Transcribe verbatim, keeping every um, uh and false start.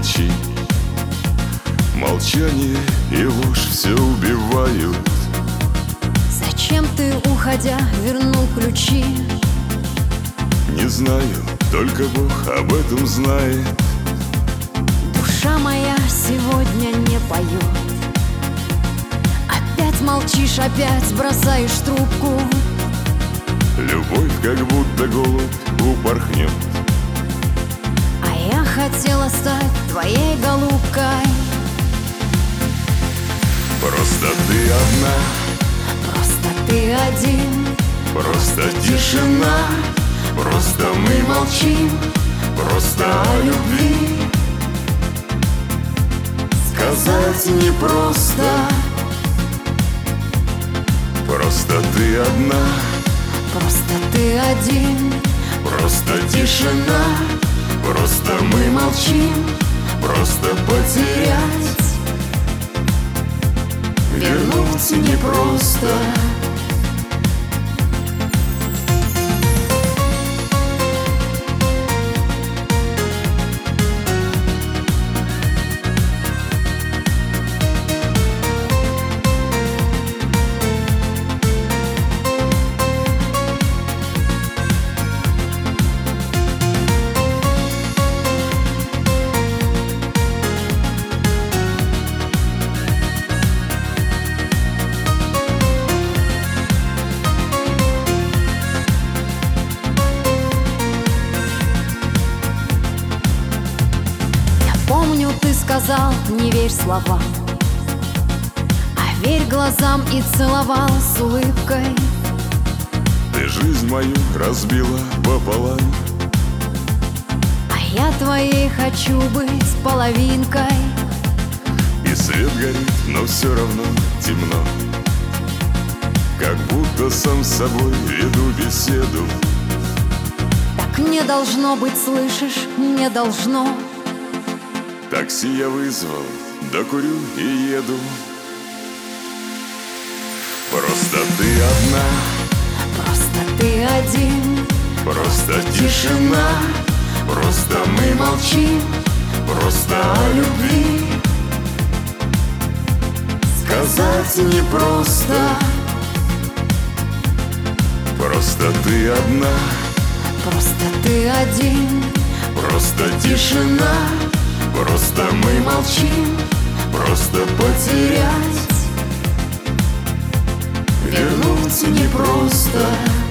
молчи. Молчание и ложь все убивают. Зачем ты, уходя, вернул ключи? Не знаю, только Бог об этом знает. Душа моя сегодня не поет. Опять молчишь, опять бросаешь трубку. Любовь как будто голубь упорхнет. А я хотела стать твоей голубкой. Просто ты одна, Просто ты один, просто тишина. Просто мы молчим, просто о любви сказать непросто. Просто ты одна, просто ты один, просто тишина. Просто мы молчим, просто потерять вернуть непросто. Помню, ты сказал, не верь словам, а верь глазам, и целовал с улыбкой. Ты жизнь мою разбила пополам. А я твоей хочу быть половинкой. И свет горит, но все равно темно. Как будто сам с собой веду беседу. Так не должно быть, слышишь, не должно. Такси я вызвал, докурю и еду. Просто ты одна, Просто ты один, просто тишина. Просто мы молчим, просто о любви сказать непросто. Просто ты одна, просто ты один, просто тишина. Просто мы молчим, просто потерять вернуть непросто.